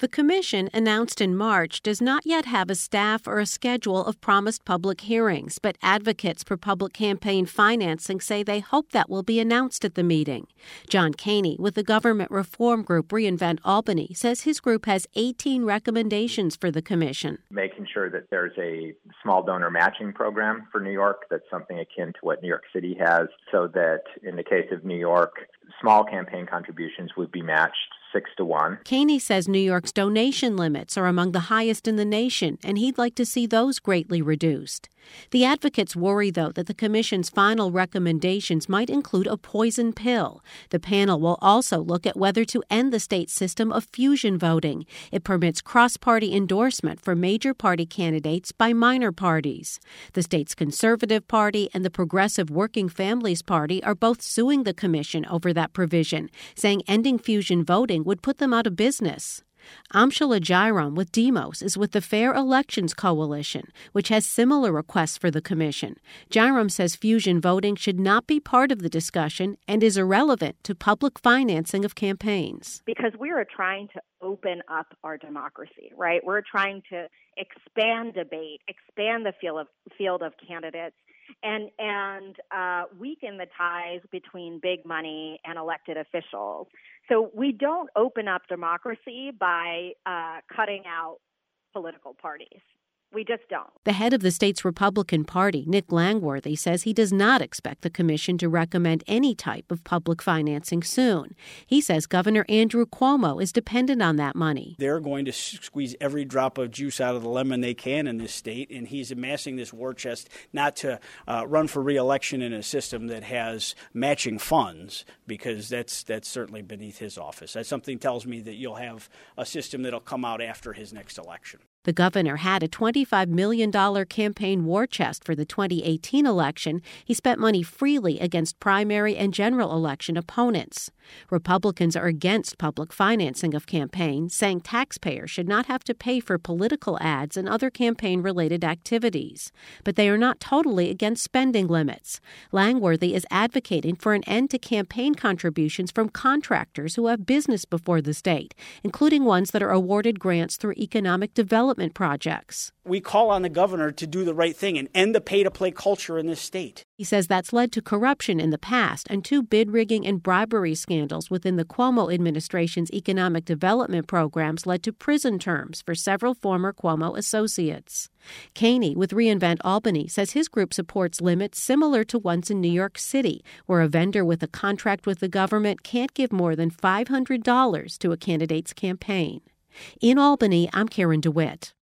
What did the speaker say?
The commission, announced in March, does not yet have a staff or a schedule of promised public hearings, but advocates for public campaign financing say they hope that will be announced at the meeting. John Caney, with the government reform group Reinvent Albany, says his group has 18 recommendations for the commission. Making sure that there's a small donor matching program for New York that's something akin to what New York City has, so that in the case of New York, small campaign contributions would be matched 6-1. Caney says New York's donation limits are among the highest in the nation, and he'd like to see those greatly reduced. The advocates worry, though, that the commission's final recommendations might include a poison pill. The panel will also look at whether to end the state's system of fusion voting. It permits cross-party endorsement for major party candidates by minor parties. The state's Conservative Party and the Progressive Working Families Party are both suing the commission over that provision, saying ending fusion voting would put them out of business. Amshala Jairam with Demos is with the Fair Elections Coalition, which has similar requests for the commission. Jairam says fusion voting should not be part of the discussion and is irrelevant to public financing of campaigns. Because we are trying to open up our democracy, right? We're trying to expand debate, expand the field of candidates, and weaken the ties between big money and elected officials. So we don't open up democracy by cutting out political parties. We just don't. The head of the state's Republican Party, Nick Langworthy, says he does not expect the commission to recommend any type of public financing soon. He says Governor Andrew Cuomo is dependent on that money. They're going to squeeze every drop of juice out of the lemon they can in this state, and he's amassing this war chest not to run for re-election in a system that has matching funds, because that's certainly beneath his office. That something tells me that you'll have a system that'll come out after his next election. The governor had a $25 million campaign war chest for the 2018 election. He spent money freely against primary and general election opponents. Republicans are against public financing of campaigns, saying taxpayers should not have to pay for political ads and other campaign-related activities. But they are not totally against spending limits. Langworthy is advocating for an end to campaign contributions from contractors who have business before the state, including ones that are awarded grants through economic development projects. We call on the governor to do the right thing and end the pay-to-play culture in this state. He says that's led to corruption in the past and 2 bid rigging and bribery scandals within the Cuomo administration's economic development programs led to prison terms for several former Cuomo associates. Caney, with Reinvent Albany, says his group supports limits similar to ones in New York City, where a vendor with a contract with the government can't give more than $500 to a candidate's campaign. In Albany, I'm Karen DeWitt.